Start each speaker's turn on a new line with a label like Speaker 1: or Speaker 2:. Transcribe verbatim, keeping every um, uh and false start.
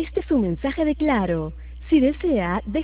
Speaker 1: Este es un mensaje de Claro. Si desea,